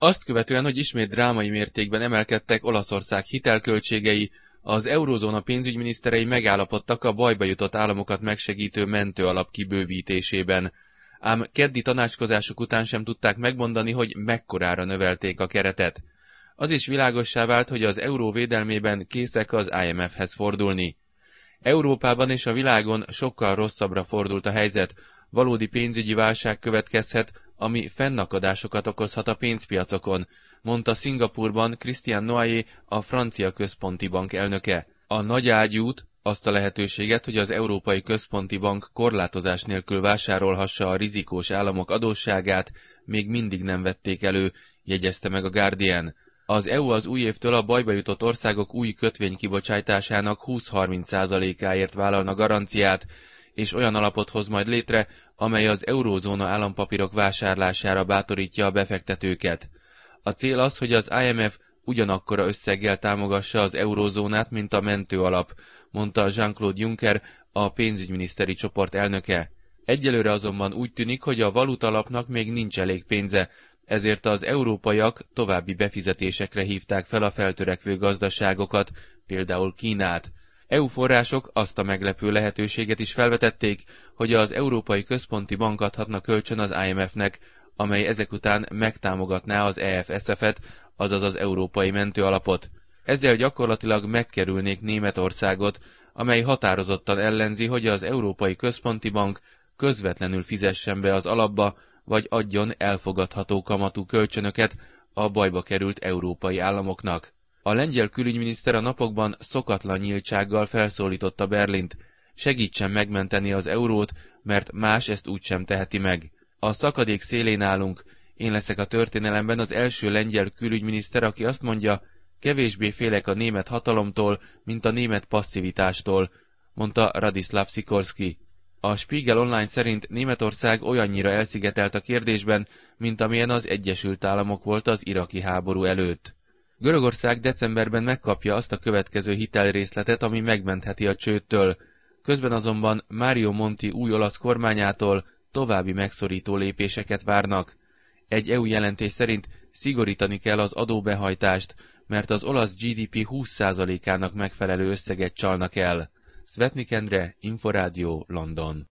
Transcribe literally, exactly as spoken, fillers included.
Azt követően, hogy ismét drámai mértékben emelkedtek Olaszország hitelköltségei, az eurózóna pénzügyminiszterei megállapodtak a bajba jutott államokat megsegítő mentőalap kibővítésében. Ám keddi tanácskozások után sem tudták megmondani, hogy mekkorára növelték a keretet. Az is világossá vált, hogy az euró védelmében készek az I M F-hez fordulni. Európában és a világon sokkal rosszabbra fordult a helyzet, valódi pénzügyi válság következhet, ami fennakadásokat okozhat a pénzpiacokon, mondta Szingapúrban Christian Noyer, a francia központi bank elnöke. A nagy ágyút, azt a lehetőséget, hogy az Európai Központi Bank korlátozás nélkül vásárolhassa a rizikós államok adósságát, még mindig nem vették elő, jegyezte meg a Guardian. Az é u az új évtől a bajba jutott országok új kötvénykibocsátásának húsz-harminc százalékáért vállalna garanciát, és olyan alapot hoz majd létre, amely az eurózóna állampapírok vásárlására bátorítja a befektetőket. A cél az, hogy az I M F ugyanakkora összeggel támogassa az eurózónát, mint a mentőalap, mondta Jean-Claude Juncker, a pénzügyminiszteri csoport elnöke. Egyelőre azonban úgy tűnik, hogy a valutalapnak még nincs elég pénze, ezért az európaiak további befizetésekre hívták fel a feltörekvő gazdaságokat, például Kínát. é u források azt a meglepő lehetőséget is felvetették, hogy az Európai Központi Bank adhatna kölcsön az I M F-nek, amely ezek után megtámogatná az E F S F-et, azaz az Európai Mentőalapot. Ezzel gyakorlatilag megkerülnék Németországot, amely határozottan ellenzi, hogy az Európai Központi Bank közvetlenül fizessen be az alapba, vagy adjon elfogadható kamatú kölcsönöket a bajba került európai államoknak. A lengyel külügyminiszter a napokban szokatlan nyíltsággal felszólította Berlint, segítsen megmenteni az eurót, mert más ezt úgysem teheti meg. A szakadék szélén állunk, én leszek a történelemben az első lengyel külügyminiszter, aki azt mondja, kevésbé félek a német hatalomtól, mint a német passzivitástól, mondta Radislav Sikorski. A Spiegel Online szerint Németország olyannyira elszigetelt a kérdésben, mint amilyen az Egyesült Államok volt az iraki háború előtt. Görögország decemberben megkapja azt a következő hitelrészletet, ami megmentheti a csődtől. Közben azonban Mario Monti új olasz kormányától további megszorító lépéseket várnak. Egy é u jelentés szerint szigorítani kell az adóbehajtást, mert az olasz G D P húsz százalékának megfelelő összeget csalnak el. Szvetnik Endre, Inforádió, London.